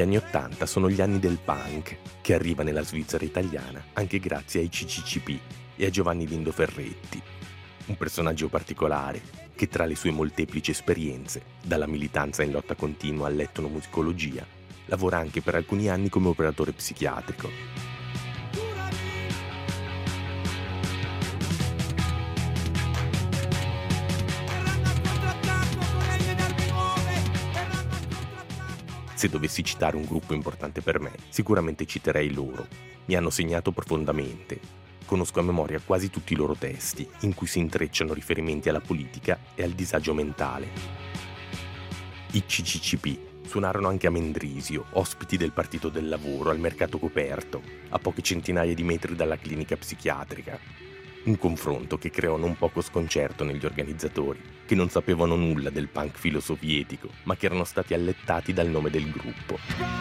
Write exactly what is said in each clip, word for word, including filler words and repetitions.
Gli anni Ottanta sono gli anni del punk, che arriva nella Svizzera italiana anche grazie ai C C C P e a Giovanni Lindo Ferretti, un personaggio particolare che tra le sue molteplici esperienze, dalla militanza in lotta continua all'etnomusicologia, lavora anche per alcuni anni come operatore psichiatrico. Se dovessi citare un gruppo importante per me, sicuramente citerei loro. Mi hanno segnato profondamente. Conosco a memoria quasi tutti i loro testi, in cui si intrecciano riferimenti alla politica e al disagio mentale. I C C C P suonarono anche a Mendrisio, ospiti del Partito del Lavoro, al mercato coperto, a poche centinaia di metri dalla clinica psichiatrica. Un confronto che creò non poco sconcerto negli organizzatori, che non sapevano nulla del punk filosovietico, ma che erano stati allettati dal nome del gruppo.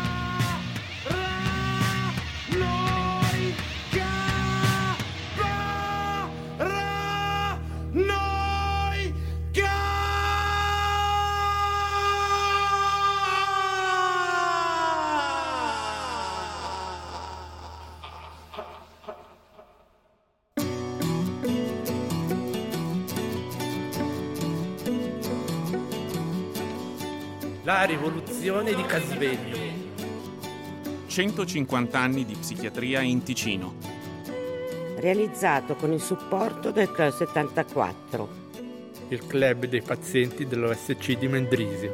La rivoluzione di Casvegno. centocinquanta anni di psichiatria in Ticino. Realizzato con il supporto del Club settantaquattro, il club dei pazienti dell'O S C di Mendrisio.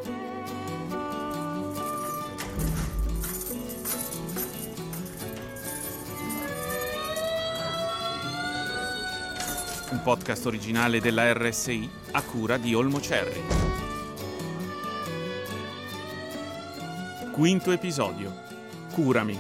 Un podcast originale della R S I a cura di Olmo Cerri. Quinto episodio. Curami.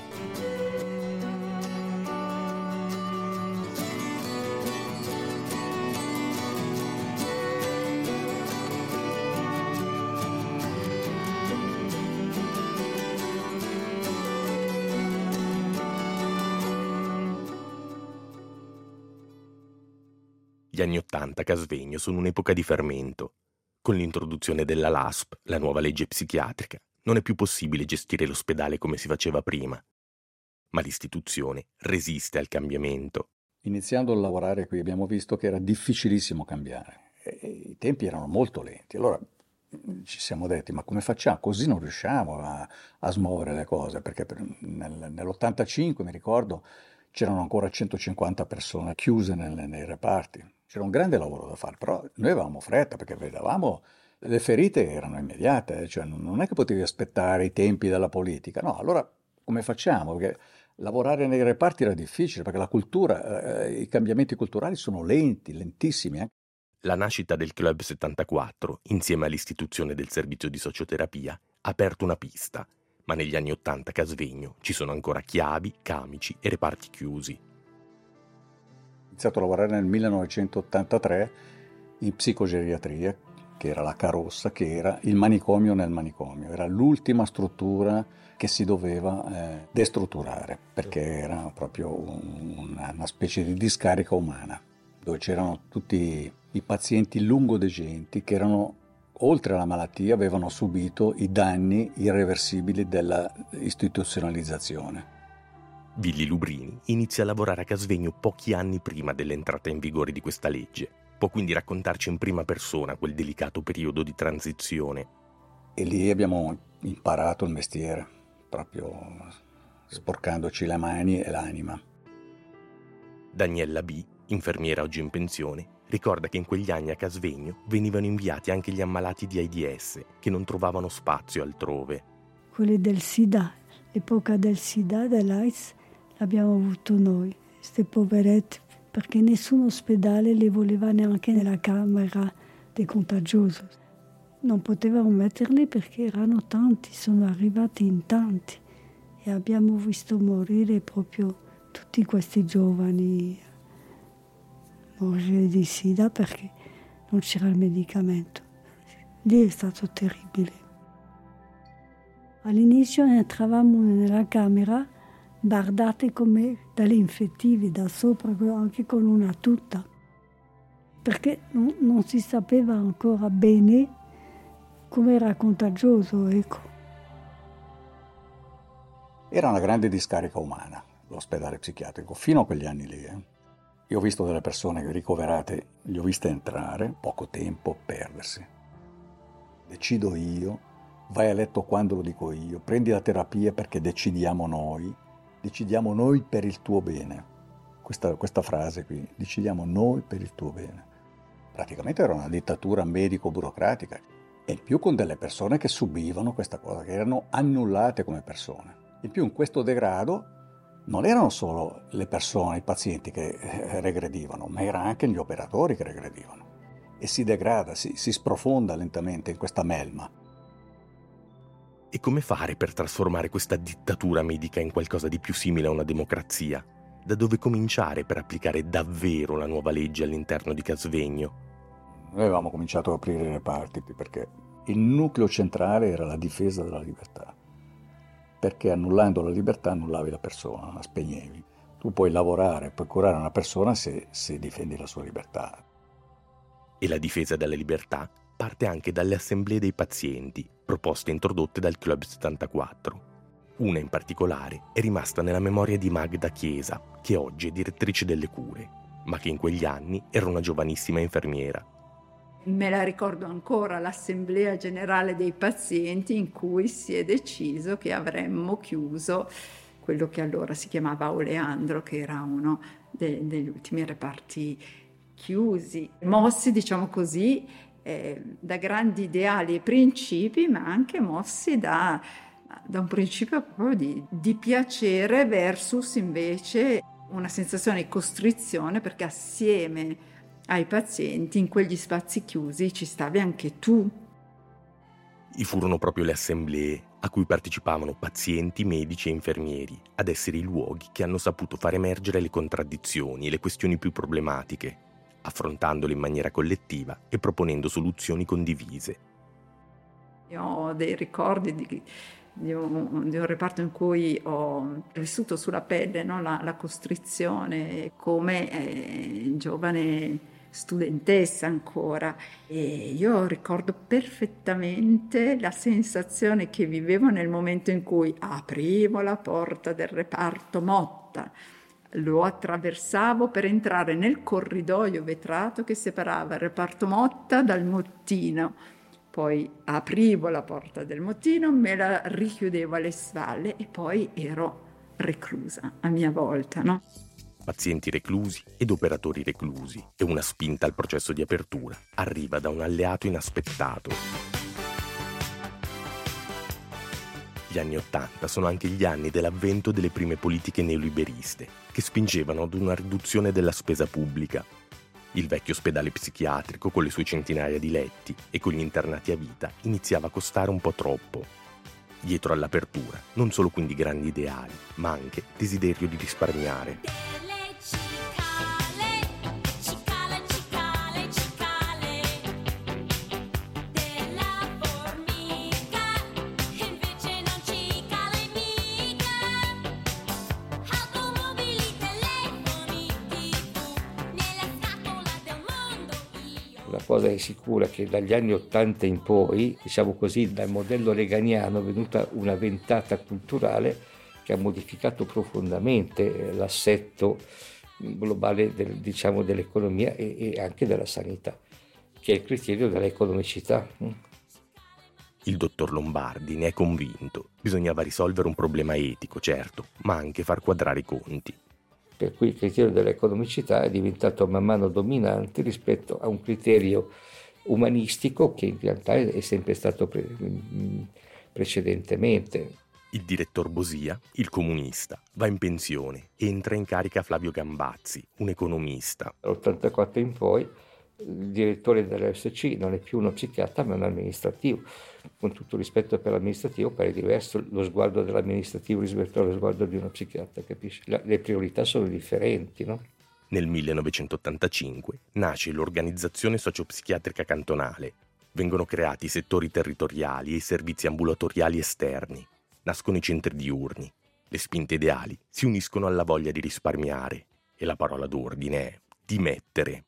Gli anni Ottanta a Casvegno sono un'epoca di fermento. Con l'introduzione della L A S P, la nuova legge psichiatrica, non è più possibile gestire l'ospedale come si faceva prima, ma l'istituzione resiste al cambiamento. Iniziando a lavorare qui abbiamo visto che era difficilissimo cambiare, e i tempi erano molto lenti, allora ci siamo detti ma come facciamo? Così non riusciamo a, a smuovere le cose, perché per, nel, nell'ottantacinque mi ricordo c'erano ancora centocinquanta persone chiuse nelle, nei reparti, c'era un grande lavoro da fare, però noi avevamo fretta perché vedevamo le ferite erano immediate, cioè non è che potevi aspettare i tempi della politica, no, allora come facciamo? Perché lavorare nei reparti era difficile, perché la cultura, eh, i cambiamenti culturali sono lenti, lentissimi. Eh. La nascita del Club settantaquattro, insieme all'istituzione del servizio di socioterapia, ha aperto una pista, ma negli anni Ottanta a Casvegno ci sono ancora chiavi, camici e reparti chiusi. Ho iniziato a lavorare nel millenovecentottantatré in psicogeriatria, che era la Carossa, che era il manicomio nel manicomio, era l'ultima struttura che si doveva eh, destrutturare, perché era proprio una, una specie di discarica umana, dove c'erano tutti i pazienti lungodegenti che erano, oltre alla malattia, avevano subito i danni irreversibili della istituzionalizzazione. Villi Lubrini inizia a lavorare a Casvegno pochi anni prima dell'entrata in vigore di questa legge. Può quindi raccontarci in prima persona quel delicato periodo di transizione. E lì abbiamo imparato il mestiere, proprio sporcandoci le mani e l'anima. Daniela B., infermiera oggi in pensione, ricorda che in quegli anni a Casvegno venivano inviati anche gli ammalati di AIDS che non trovavano spazio altrove. Quelli del SIDA, l'epoca del SIDA, dell'AIDS, l'abbiamo avuto noi, queste poverette, perché nessun ospedale le voleva neanche nella camera dei contagiosi. Non potevamo metterli perché erano tanti, sono arrivati in tanti e abbiamo visto morire proprio tutti questi giovani, morire di SIDA perché non c'era il medicamento. Lì è stato terribile. All'inizio entravamo nella camera bardate come dalle infettive da sopra, anche con una tuta, perché non, non si sapeva ancora bene come era contagioso, ecco. Era una grande discarica umana, l'ospedale psichiatrico, fino a quegli anni lì. Eh. Io ho visto delle persone ricoverate, li ho viste entrare, poco tempo, perdersi. Decido io, vai a letto quando lo dico io, prendi la terapia perché decidiamo noi, decidiamo noi per il tuo bene. Questa, questa frase qui, decidiamo noi per il tuo bene. Praticamente era una dittatura medico-burocratica, e in più con delle persone che subivano questa cosa, che erano annullate come persone. In più in questo degrado non erano solo le persone, i pazienti che regredivano, ma erano anche gli operatori che regredivano. E si degrada, si, si sprofonda lentamente in questa melma. E come fare per trasformare questa dittatura medica in qualcosa di più simile a una democrazia? Da dove cominciare per applicare davvero la nuova legge all'interno di Casvegno? Noi avevamo cominciato ad aprire i reparti perché il nucleo centrale era la difesa della libertà. Perché annullando la libertà annullavi la persona, la spegnevi. Tu puoi lavorare, puoi curare una persona se, se difendi la sua libertà. E la difesa della libertà parte anche dalle assemblee dei pazienti, proposte e introdotte dal Club settantaquattro. Una in particolare è rimasta nella memoria di Magda Chiesa, che oggi è direttrice delle cure, ma che in quegli anni era una giovanissima infermiera. Me la ricordo ancora, l'assemblea generale dei pazienti in cui si è deciso che avremmo chiuso quello che allora si chiamava Oleandro, che era uno de- degli ultimi reparti chiusi, mossi, diciamo così, eh, da grandi ideali e principi, ma anche mossi da, da un principio proprio di, di piacere versus invece una sensazione di costrizione, perché assieme ai pazienti in quegli spazi chiusi ci stavi anche tu. I furono proprio le assemblee a cui partecipavano pazienti, medici e infermieri ad essere i luoghi che hanno saputo far emergere le contraddizioni e le questioni più problematiche, affrontandole in maniera collettiva e proponendo soluzioni condivise. Io ho dei ricordi di, di, un, di un reparto in cui ho vissuto sulla pelle, no, la, la costrizione come eh, giovane studentessa ancora, e io ricordo perfettamente la sensazione che vivevo nel momento in cui aprivo la porta del reparto Motta, lo attraversavo per entrare nel corridoio vetrato che separava il reparto Motta dal Mottino, poi aprivo la porta del Mottino, me la richiudevo alle spalle e poi ero reclusa a mia volta, no? Pazienti reclusi ed operatori reclusi, e una spinta al processo di apertura arriva da un alleato inaspettato. Gli anni Ottanta sono anche gli anni dell'avvento delle prime politiche neoliberiste, che spingevano ad una riduzione della spesa pubblica. Il vecchio ospedale psichiatrico, con le sue centinaia di letti e con gli internati a vita, iniziava a costare un po' troppo. Dietro all'apertura, non solo quindi grandi ideali, ma anche desiderio di risparmiare. La cosa è sicura che dagli anni Ottanta in poi, diciamo così, dal modello reganiano è venuta una ventata culturale che ha modificato profondamente l'assetto globale del, diciamo, dell'economia e, e anche della sanità, che è il criterio dell'economicità. Il dottor Lombardi ne è convinto. Bisognava risolvere un problema etico, certo, ma anche far quadrare i conti. Per cui il criterio dell'economicità è diventato man mano dominante rispetto a un criterio umanistico che in realtà è sempre stato pre- precedentemente. Il direttor Bosia, il comunista, va in pensione e entra in carica Flavio Gambazzi, un economista. Dall'ottantaquattro in poi il direttore dell'R S C non è più uno psichiatra ma un amministrativo. Con tutto rispetto per l'amministrativo, pare diverso lo sguardo dell'amministrativo rispetto allo sguardo di uno psichiatra, capisci? Le priorità sono differenti, no? Nel millenovecentottantacinque nasce l'Organizzazione Sociopsichiatrica Cantonale. Vengono creati i settori territoriali e i servizi ambulatoriali esterni. Nascono i centri diurni. Le spinte ideali si uniscono alla voglia di risparmiare e la parola d'ordine è dimettere.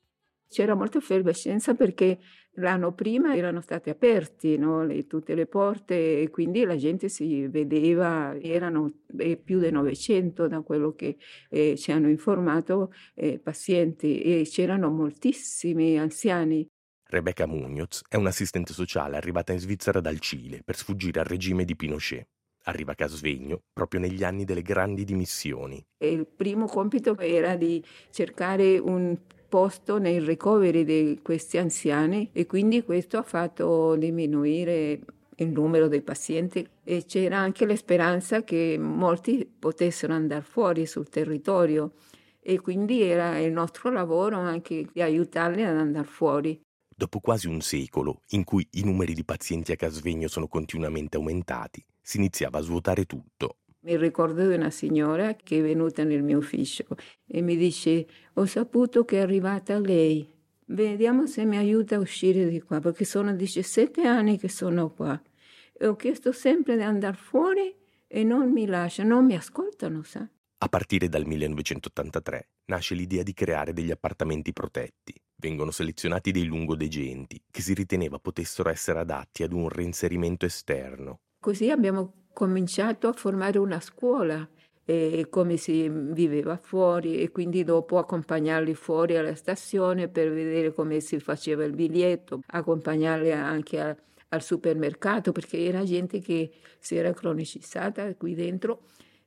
C'era molta effervescenza perché l'anno prima erano state aperte, no, le, tutte le porte e quindi la gente si vedeva, erano eh, più di novecento da quello che eh, ci hanno informato eh, pazienti e c'erano moltissimi anziani. Rebecca Munoz è un'assistente sociale arrivata in Svizzera dal Cile per sfuggire al regime di Pinochet. Arriva a Casvegno proprio negli anni delle grandi dimissioni. E il primo compito era di cercare un posto nei ricoveri di questi anziani e quindi questo ha fatto diminuire il numero dei pazienti e c'era anche la speranza che molti potessero andare fuori sul territorio e quindi era il nostro lavoro anche di aiutarli ad andare fuori. Dopo quasi un secolo in cui i numeri di pazienti a Casvegno sono continuamente aumentati, si iniziava a svuotare tutto. Mi ricordo di una signora che è venuta nel mio ufficio e mi dice: ho saputo che è arrivata lei, vediamo se mi aiuta a uscire di qua, perché sono diciassette anni che sono qua e ho chiesto sempre di andare fuori e non mi lasciano, non mi ascoltano, sa? A partire dal millenovecentottantatré nasce l'idea di creare degli appartamenti protetti. Vengono selezionati dei lungodegenti che si riteneva potessero essere adatti ad un reinserimento esterno. Così abbiamo cominciato a formare una scuola, e come si viveva fuori e quindi dopo accompagnarli fuori alla stazione per vedere come si faceva il biglietto, accompagnarli anche a, al supermercato perché era gente che si era cronicizzata qui dentro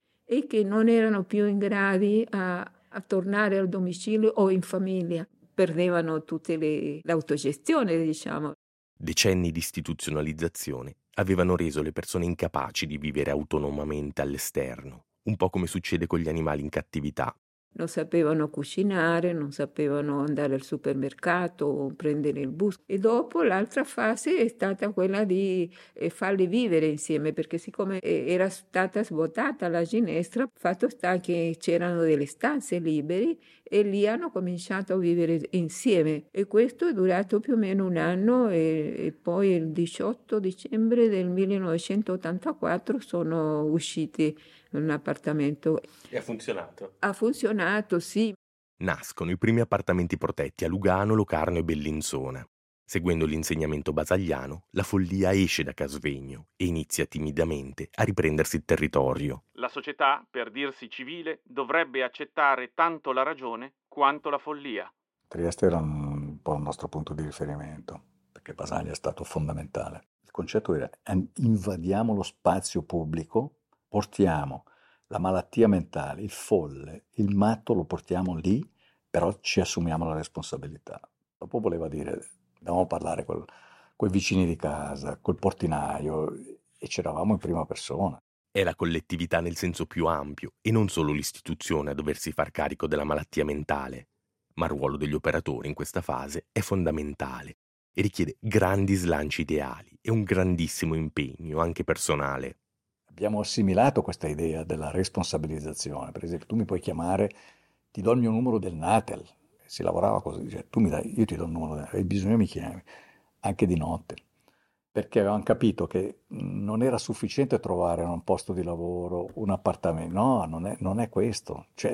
e che non erano più in grado a, a tornare al domicilio o in famiglia. Perdevano tutte le, l'autogestione, diciamo. Decenni di istituzionalizzazione avevano reso le persone incapaci di vivere autonomamente all'esterno, un po' come succede con gli animali in cattività. Non sapevano cucinare, non sapevano andare al supermercato o prendere il bus. E dopo l'altra fase è stata quella di farli vivere insieme, perché siccome era stata svuotata la ginestra, fatto sta che c'erano delle stanze libere e lì hanno cominciato a vivere insieme. E questo è durato più o meno un anno e, e poi il diciotto dicembre del millenovecentottantaquattro sono usciti un appartamento. E ha funzionato? Ha funzionato, sì. Nascono i primi appartamenti protetti a Lugano, Locarno e Bellinzona. Seguendo l'insegnamento basagliano, la follia esce da Casvegno e inizia timidamente a riprendersi il territorio. La società, per dirsi civile, dovrebbe accettare tanto la ragione quanto la follia. Trieste era un po' il nostro punto di riferimento, perché Basaglia è stato fondamentale. Il concetto era: invadiamo lo spazio pubblico, portiamo la malattia mentale, il folle, il matto lo portiamo lì, però ci assumiamo la responsabilità. Dopo voleva dire, andiamo a parlare con i vicini di casa, col portinaio, e c'eravamo in prima persona. È la collettività nel senso più ampio e non solo l'istituzione a doversi far carico della malattia mentale, ma il ruolo degli operatori in questa fase è fondamentale e richiede grandi slanci ideali e un grandissimo impegno, anche personale. Abbiamo assimilato questa idea della responsabilizzazione. Per esempio, tu mi puoi chiamare, ti do il mio numero del Natel. Si lavorava così, cioè, tu mi dai, io ti do il numero del Natel, hai bisogno mi chiami, anche di notte. Perché avevamo capito che non era sufficiente trovare un posto di lavoro, un appartamento. No, non è, non è questo. Cioè,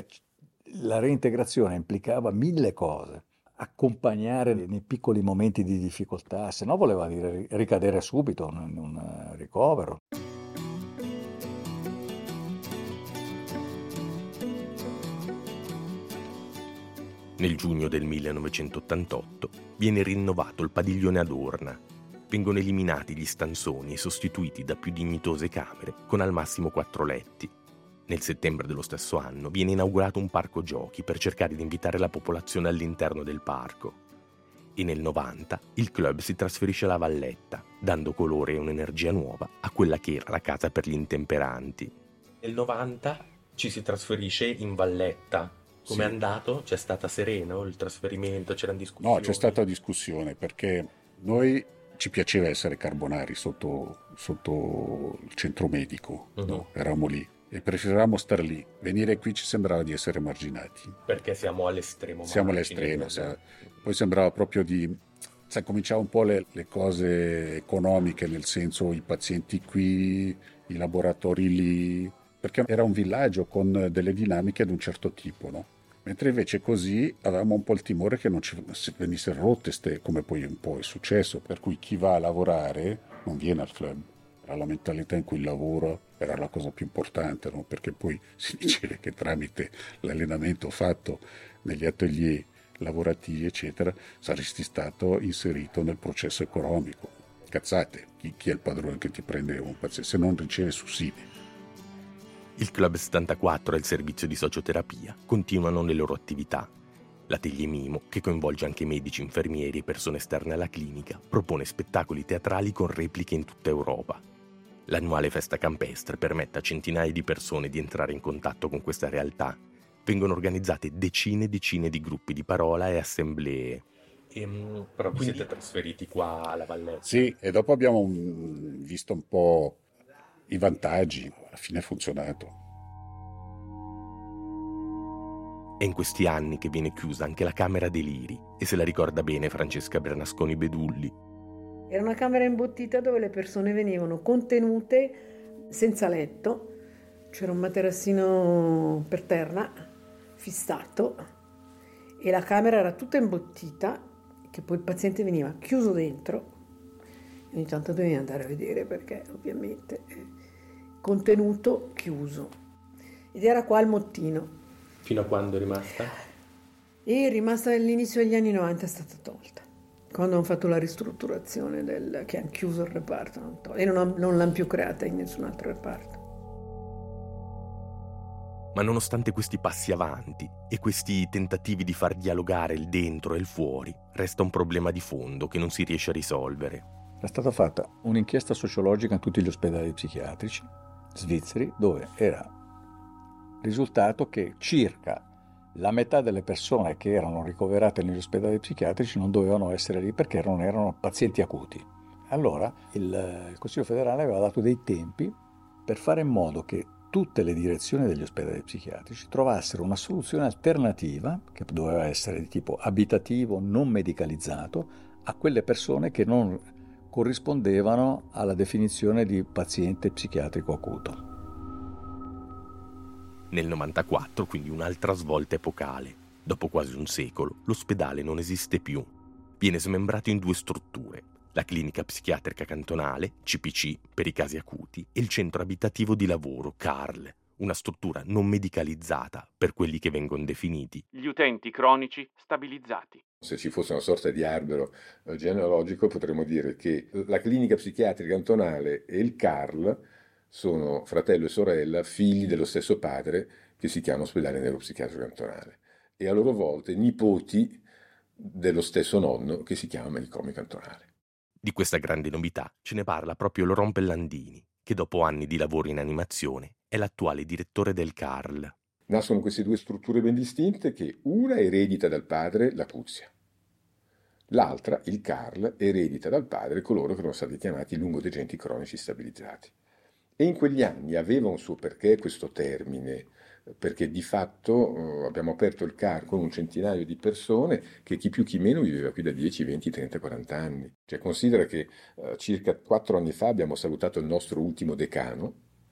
la reintegrazione implicava mille cose. Accompagnare nei piccoli momenti di difficoltà, se no voleva dire ricadere subito in un ricovero. Nel giugno del millenovecentottantotto viene rinnovato il padiglione Adorna. Vengono eliminati gli stanzoni e sostituiti da più dignitose camere con al massimo quattro letti. Nel settembre dello stesso anno viene inaugurato un parco giochi per cercare di invitare la popolazione all'interno del parco. E nel novanta il club si trasferisce alla Valletta, dando colore e un'energia nuova a quella che era la casa per gli intemperanti. Nel novanta ci si trasferisce in Valletta. Come è sì. andato? C'è stata sereno il trasferimento? C'erano discussioni? No, c'è stata discussione perché noi ci piaceva essere Carbonari sotto, sotto il centro medico, uh-huh. no? Eravamo lì e preferivamo stare lì. Venire qui ci sembrava di essere marginati. Perché siamo all'estremo. Siamo all'estremo, sa. Poi sembrava proprio di... Sai, cominciava un po' le, le cose economiche, nel senso i pazienti qui, i laboratori lì, perché era un villaggio con delle dinamiche di un certo tipo, no? Mentre invece così avevamo un po' il timore che non ci venissero rotte ste, come poi un po' è successo, per cui chi va a lavorare non viene al club. Era la mentalità in cui il lavoro era la cosa più importante, no? Perché poi si diceva che tramite l'allenamento fatto negli atelier lavorativi, eccetera, saresti stato inserito nel processo economico. Cazzate, chi, chi è il padrone che ti prende un paziente se non riceve sussidi? Il Club settantaquattro e il servizio di socioterapia continuano le loro attività. L'Atelier Mimo, che coinvolge anche medici, infermieri e persone esterne alla clinica, propone spettacoli teatrali con repliche in tutta Europa. L'annuale festa campestre permette a centinaia di persone di entrare in contatto con questa realtà. Vengono organizzate decine e decine di gruppi di parola e assemblee. E, però vi siete trasferiti qua alla Valletta? Sì, e dopo abbiamo un, visto un po' i vantaggi, alla fine è funzionato. È in questi anni che viene chiusa anche la Camera dei Liri e se la ricorda bene Francesca Bernasconi Bedulli. Era una camera imbottita dove le persone venivano contenute senza letto, c'era un materassino per terra fissato e la camera era tutta imbottita, che poi il paziente veniva chiuso dentro e ogni tanto dovevi andare a vedere perché ovviamente contenuto chiuso, ed era qua il mottino. Fino a quando è rimasta? E è rimasta all'inizio degli anni novanta, è stata tolta quando hanno fatto la ristrutturazione del, che hanno chiuso il reparto non to- e non, non l'hanno più creata in nessun altro reparto. Ma nonostante questi passi avanti e questi tentativi di far dialogare il dentro e il fuori, resta un problema di fondo che non si riesce a risolvere. È stata fatta un'inchiesta sociologica in tutti gli ospedali psichiatrici svizzeri, dove era risultato che circa la metà delle persone che erano ricoverate negli ospedali psichiatrici non dovevano essere lì perché non erano pazienti acuti. Allora il, il Consiglio federale aveva dato dei tempi per fare in modo che tutte le direzioni degli ospedali psichiatrici trovassero una soluzione alternativa, che doveva essere di tipo abitativo, non medicalizzato, a quelle persone che non corrispondevano alla definizione di paziente psichiatrico acuto. Nel novantaquattro, quindi un'altra svolta epocale. Dopo quasi un secolo, l'ospedale non esiste più. Viene smembrato in due strutture: la clinica psichiatrica cantonale, C P C, per i casi acuti, e il centro abitativo di lavoro, C A R L, una struttura non medicalizzata per quelli che vengono definiti gli utenti cronici stabilizzati. Se ci fosse una sorta di albero genealogico, potremmo dire che la clinica psichiatrica cantonale e il C A R L sono fratello e sorella, figli dello stesso padre, che si chiama ospedale neuropsichiatrico cantonale, e a loro volte nipoti dello stesso nonno, che si chiama manicomio cantonale. Di questa grande novità ce ne parla proprio Laurent Bellandini, che dopo anni di lavoro in animazione è l'attuale direttore del C A R L. Nascono queste due strutture ben distinte, che una eredita dal padre l'acuzia, l'altra, il C A R L, eredita dal padre coloro che erano stati chiamati lungodegenti cronici stabilizzati. E in quegli anni aveva un suo perché questo termine, perché di fatto eh, abbiamo aperto il C A R con un centinaio di persone che chi più chi meno viveva qui da dieci, venti, trenta, quaranta anni. Cioè considera che eh, circa quattro anni fa abbiamo salutato il nostro ultimo decano,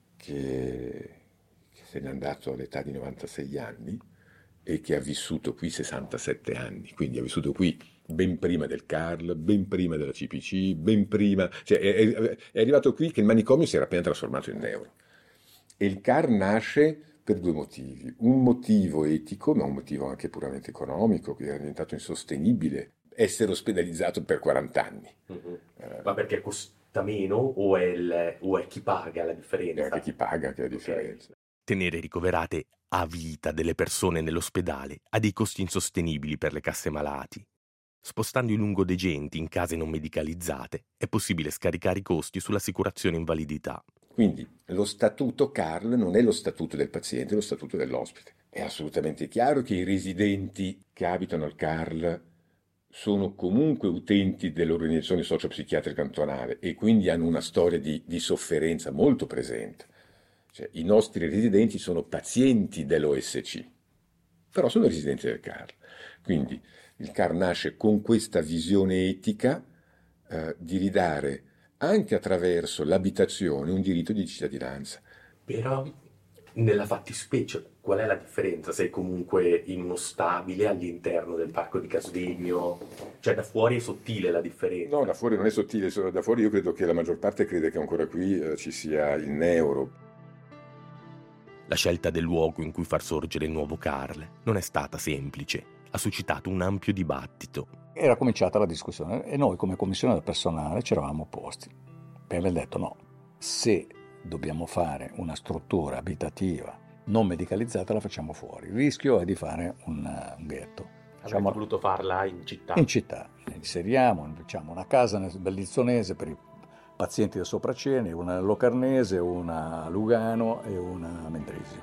che, che se n'è andato all'età di novantasei anni e che ha vissuto qui sessantasette anni, quindi ha vissuto qui ben prima del C A R L, ben prima della C P C, ben prima, cioè è, è arrivato qui che il manicomio si era appena trasformato in neuro. E il C A R R per due motivi: un motivo etico, ma un motivo anche puramente economico, che era diventato insostenibile essere ospedalizzato per quaranta anni. Uh-huh. Uh, ma perché costa meno o è, il, o è chi paga la differenza? È anche chi paga che è la differenza. Okay. Tenere ricoverate a vita delle persone nell'ospedale ha dei costi insostenibili per le casse malati. Spostando i lungodegenti in case non medicalizzate è possibile scaricare i costi sull'assicurazione invalidità. Quindi lo statuto C A R L non è lo statuto del paziente, è lo statuto dell'ospite. È assolutamente chiaro che i residenti che abitano al C A R L sono comunque utenti dell'organizzazione sociopsichiatrica cantonale e quindi hanno una storia di, di sofferenza molto presente. Cioè, i nostri residenti sono pazienti dell'O S C, però sono residenti del C A R L. Quindi il C A R nasce con questa visione etica eh, di ridare anche attraverso l'abitazione un diritto di cittadinanza. Però Nella fattispecie, qual è la differenza? Sei comunque in uno stabile all'interno del parco di Casvegno? Cioè da fuori è sottile la differenza? No, da fuori non è sottile, da fuori io credo che la maggior parte crede che ancora qui eh, ci sia il neuro. La scelta del luogo in cui far sorgere il nuovo Carl non è stata semplice, ha suscitato un ampio dibattito. Era cominciata la discussione e noi come commissione del personale ci eravamo opposti per aver detto no, se dobbiamo fare una struttura abitativa non medicalizzata la facciamo fuori, il rischio è di fare un, un ghetto. Avremmo voluto farla in città? In città, inseriamo, facciamo una casa nel Bellizzonese per i pazienti del Sopraceni, una nel Locarnese, una a Lugano e una a Mendrisio.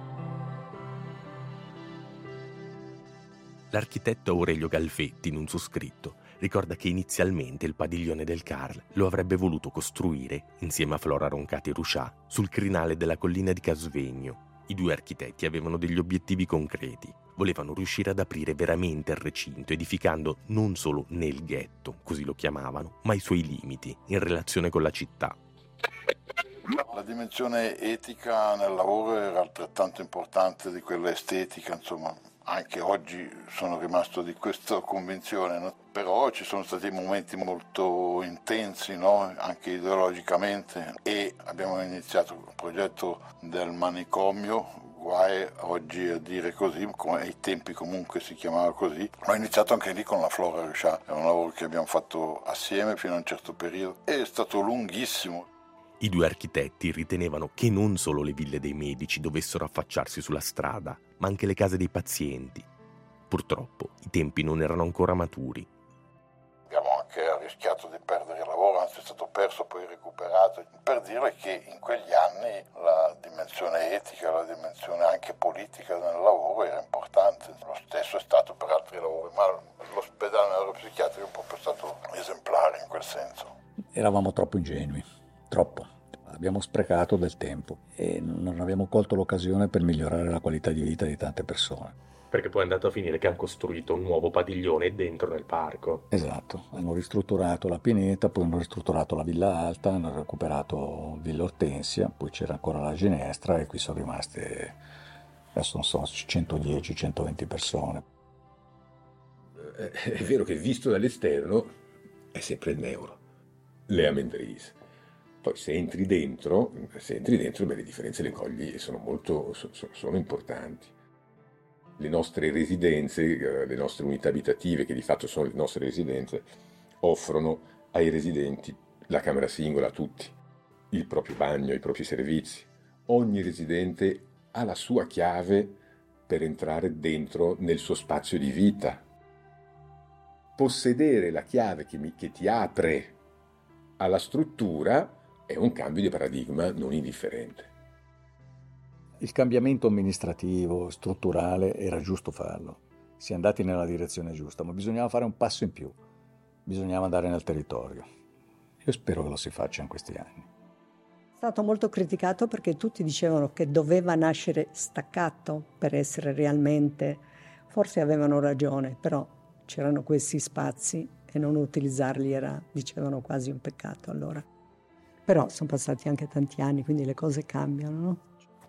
L'architetto Aurelio Galfetti, in un suo scritto, ricorda che inizialmente il padiglione del Carl lo avrebbe voluto costruire, insieme a Flora Roncati Ruscià, sul crinale della collina di Casvegno. I due architetti avevano degli obiettivi concreti. Volevano riuscire ad aprire veramente il recinto, edificando non solo nel ghetto, così lo chiamavano, ma i suoi limiti, in relazione con la città. La dimensione etica nel lavoro era altrettanto importante di quella estetica, insomma. Anche oggi sono rimasto di questa convinzione, no? Però ci sono stati momenti molto intensi, no? Anche ideologicamente, e abbiamo iniziato il progetto del manicomio, guai oggi a dire così, come ai tempi comunque si chiamava così. Ho iniziato anche lì con la Flora Ruscià, è un lavoro che abbiamo fatto assieme fino a un certo periodo, è stato lunghissimo. I due architetti ritenevano che non solo le ville dei medici dovessero affacciarsi sulla strada, ma anche le case dei pazienti. Purtroppo i tempi non erano ancora maturi. Abbiamo anche rischiato di perdere il lavoro, anzi è stato perso poi recuperato, per dire che in quegli anni la dimensione etica, la dimensione anche politica del lavoro era importante. Lo stesso è stato per altri lavori, ma l'ospedale neuropsichiatrico è proprio stato esemplare in quel senso. Eravamo troppo ingenui. Troppo. Abbiamo sprecato del tempo e non abbiamo colto l'occasione per migliorare la qualità di vita di tante persone. Perché poi è andato a finire che hanno costruito un nuovo padiglione dentro nel parco. Esatto, hanno ristrutturato la Pineta, poi hanno ristrutturato la Villa Alta, hanno recuperato Villa Ortensia, poi c'era ancora la Ginestra e qui sono rimaste, adesso non so, centodieci centoventi persone. È vero che visto dall'esterno è sempre il neuro, le Amendrise. Poi se entri dentro, se entri dentro, beh, le differenze le cogli e sono molto, so, sono importanti. Le nostre residenze, le nostre unità abitative, che di fatto sono le nostre residenze, offrono ai residenti la camera singola a tutti, il proprio bagno, i propri servizi. Ogni residente ha la sua chiave per entrare dentro nel suo spazio di vita. Possedere la chiave che, mi, che ti apre alla struttura è un cambio di paradigma non indifferente. Il cambiamento amministrativo, strutturale, era giusto farlo. Si è andati nella direzione giusta, ma bisognava fare un passo in più. Bisognava andare nel territorio. Io spero che lo si faccia in questi anni. È stato molto criticato perché tutti dicevano che doveva nascere staccato per essere realmente... Forse avevano ragione, però c'erano questi spazi e non utilizzarli era, dicevano, quasi un peccato allora. Però sono passati anche tanti anni, quindi le cose cambiano, no?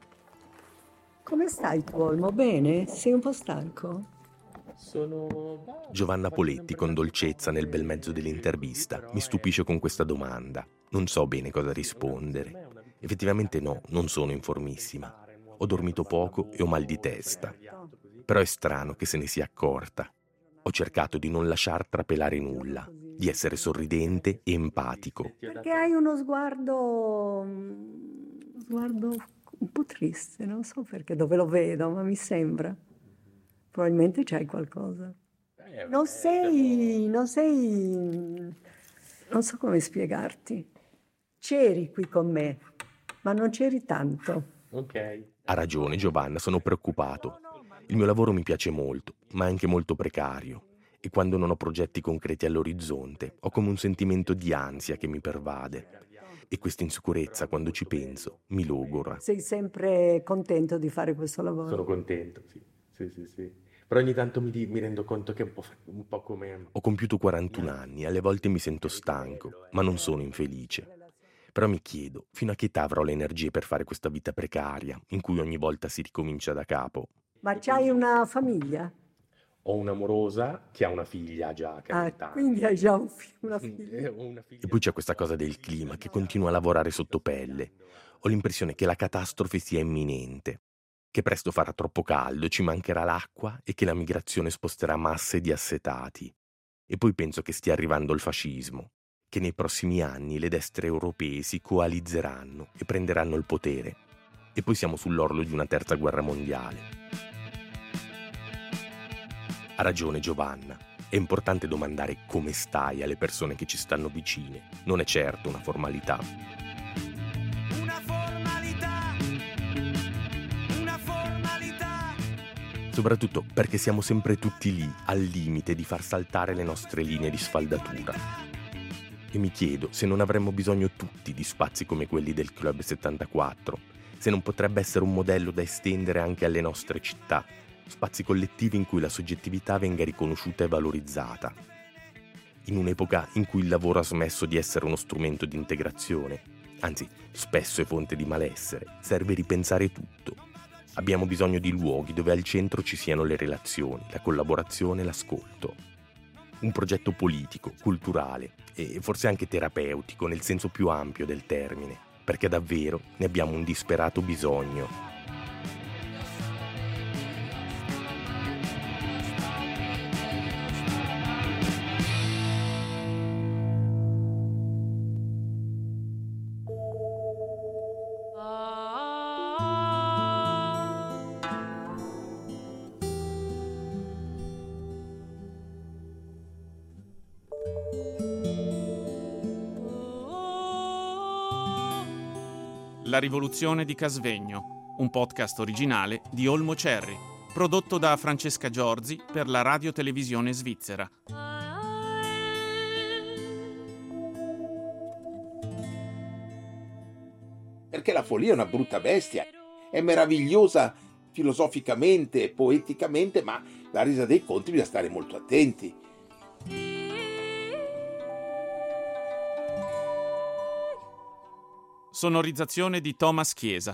Come stai tu, Olmo? Bene? Sei un po' stanco? Sono... Giovanna Poletti, con dolcezza nel bel mezzo dell'intervista, mi stupisce con questa domanda. Non so bene cosa rispondere. Effettivamente no, non sono informissima. Ho dormito poco e ho mal di testa. Però è strano che se ne sia accorta. Ho cercato di non lasciar trapelare nulla, di essere sorridente e empatico. Perché hai uno sguardo, uno sguardo un po' triste, non so perché, dove lo vedo, ma mi sembra. Probabilmente c'hai qualcosa. Non sei, non sei, non so come spiegarti. C'eri qui con me, ma non c'eri tanto. Ok. Ha ragione Giovanna, sono preoccupato. Il mio lavoro mi piace molto, ma è anche molto precario. E quando non ho progetti concreti all'orizzonte, ho come un sentimento di ansia che mi pervade. E questa insicurezza, quando ci penso, mi logora. Sei sempre contento di fare questo lavoro? Sono contento, sì. Sì, sì, sì. Però ogni tanto mi, mi rendo conto che è un po', un po' come... Ho compiuto quarantuno anni e alle volte mi sento stanco, ma non sono infelice. Però mi chiedo, fino a che età avrò le energie per fare questa vita precaria, in cui ogni volta si ricomincia da capo? Ma c'hai una famiglia? Ho un'amorosa che ha una figlia già, che ha Ah, vent'anni. quindi hai già un fi- una figlia. E poi c'è questa cosa del clima che continua a lavorare sotto pelle. Ho l'impressione che la catastrofe sia imminente, che presto farà troppo caldo, ci mancherà l'acqua e che la migrazione sposterà masse di assetati. E poi penso che stia arrivando il fascismo, che nei prossimi anni le destre europee si coalizzeranno e prenderanno il potere. E poi siamo sull'orlo di una terza guerra mondiale. Ha ragione Giovanna, è importante domandare come stai alle persone che ci stanno vicine, non è certo una formalità. Una formalità, una formalità. Soprattutto perché siamo sempre tutti lì, al limite di far saltare le nostre linee di sfaldatura. E mi chiedo se non avremmo bisogno tutti di spazi come quelli del Club settantaquattro, se non potrebbe essere un modello da estendere anche alle nostre città, spazi collettivi in cui la soggettività venga riconosciuta e valorizzata. In un'epoca in cui il lavoro ha smesso di essere uno strumento di integrazione, anzi, spesso è fonte di malessere, serve ripensare tutto. Abbiamo bisogno di luoghi dove al centro ci siano le relazioni, la collaborazione e l'ascolto. Un progetto politico, culturale e forse anche terapeutico nel senso più ampio del termine, perché davvero ne abbiamo un disperato bisogno. La rivoluzione di Casvegno, un podcast originale di Olmo Cerri, prodotto da Francesca Giorzi per la Radio Televisione Svizzera. Perché la follia è una brutta bestia, è meravigliosa filosoficamente e poeticamente, ma la resa dei conti bisogna stare molto attenti. Sonorizzazione di Thomas Chiesa.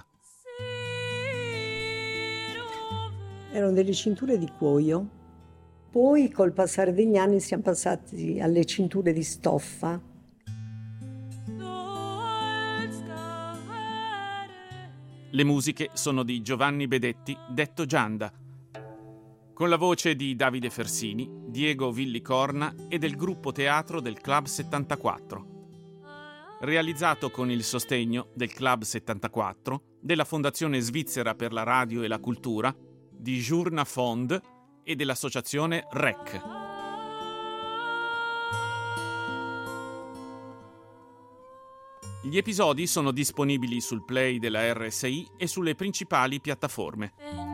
Erano delle cinture di cuoio. Poi col passare degli anni siamo passati alle cinture di stoffa. Le musiche sono di Giovanni Bedetti, detto Gianda, con la voce di Davide Fersini, Diego Villicorna e del gruppo teatro del Club settantaquattro. Realizzato con il sostegno del Club settantaquattro, della Fondazione Svizzera per la Radio e la Cultura, di Journa Fond e dell'associazione R E C. Gli episodi sono disponibili sul Play della R S I e sulle principali piattaforme.